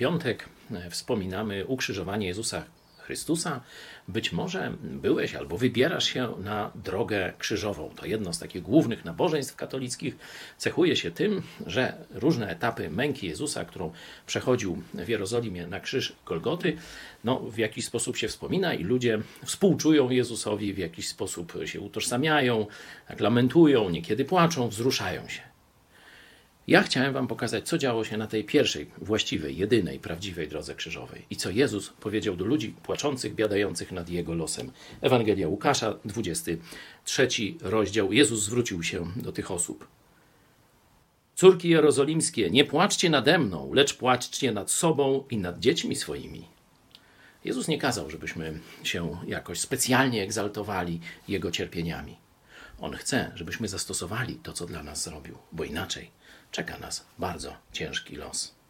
piątek wspominamy ukrzyżowanie Jezusa Chrystusa. Być może byłeś albo wybierasz się na drogę krzyżową. To jedno z takich głównych nabożeństw katolickich. Cechuje się tym, że różne etapy męki Jezusa, którą przechodził w Jerozolimie na krzyż Golgoty, w jakiś sposób się wspomina i ludzie współczują Jezusowi, w jakiś sposób się utożsamiają, lamentują, niekiedy płaczą, wzruszają się. Ja chciałem wam pokazać, co działo się na tej pierwszej, właściwej, jedynej, prawdziwej drodze krzyżowej i co Jezus powiedział do ludzi płaczących, biadających nad Jego losem. Ewangelia Łukasza, 23 rozdział. Jezus zwrócił się do tych osób. Córki jerozolimskie, nie płaczcie nade mną, lecz płaczcie nad sobą i nad dziećmi swoimi. Jezus nie kazał, żebyśmy się jakoś specjalnie egzaltowali Jego cierpieniami. On chce, żebyśmy zastosowali to, co dla nas zrobił, bo inaczej czeka nas bardzo ciężki los.